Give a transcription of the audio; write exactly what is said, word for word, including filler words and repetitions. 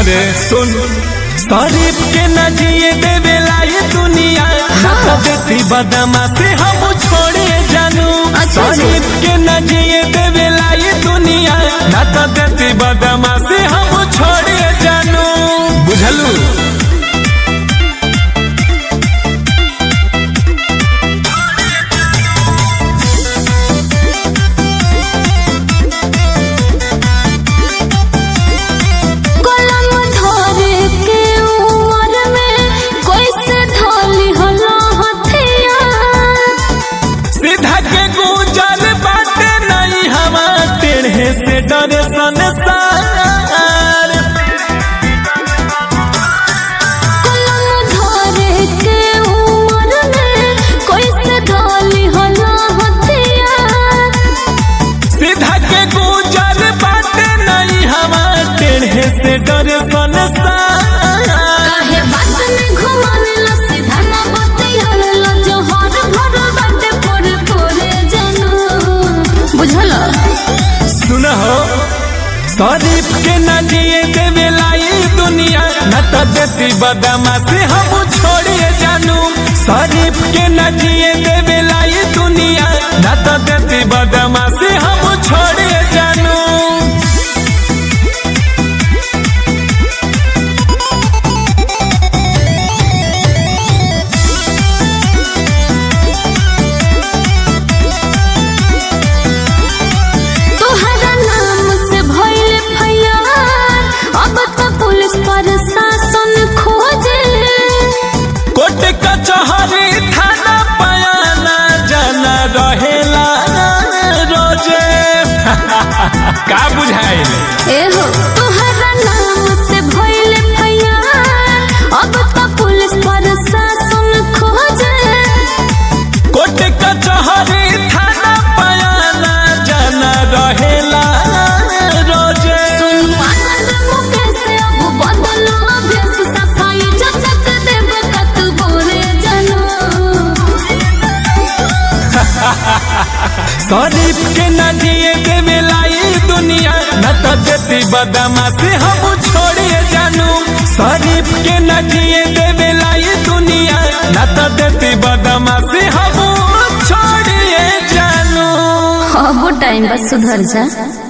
अरे सुन शरीफ के न जिए देवे लाई दुनिया ना तो देती बदमा से हम छोड़े जानू। शरीफ के न जिए देवे लाई दुनिया ना तो देती बदमा से हम छोड़े जानू। बुझलू से डरे संसार कलम धरे के उम्र में कोई से ढाली हला हथियार। सीधा के गुजर बाटे नहीं हवा टेढ़े से डरे संसार। काहे बात में घुमाने ला सीधा ना बतियाने ला जोहर भर बाटे पोरे पोरे जानू। बुझला सुन हो शरीफ के न जिए देवे लाई दुनिया न तो देती बदमा से हम छोड़िए जानू। शरीफ के न जिए देवे लाई दुनिया न तो देती बदमा से हम छोड़िए जानू। प्रशासन खोजे कोट कचहरी थाना पयाना जाना रहेला रोजे। का बुझाइल एहो तोहरा नाम से भइल फैयार अब त पुलिस प्रशासन खोजे। कोट कचहरी थाना पयाना जाना रहेला रोजे। सुन आनंद मुकेश अब बदलो अभ्यास सफाई जचक देव कत बोरे जनो। शरीफ के न जिए देवे लाई दुनिया न तो देती बदमा से हम छोड़िए जानू। शरीफ के न जिए देवे लाई दुनिया न तो देती बदमा से हम छोड़िए जानू। अब टाइम बस सुधर जा।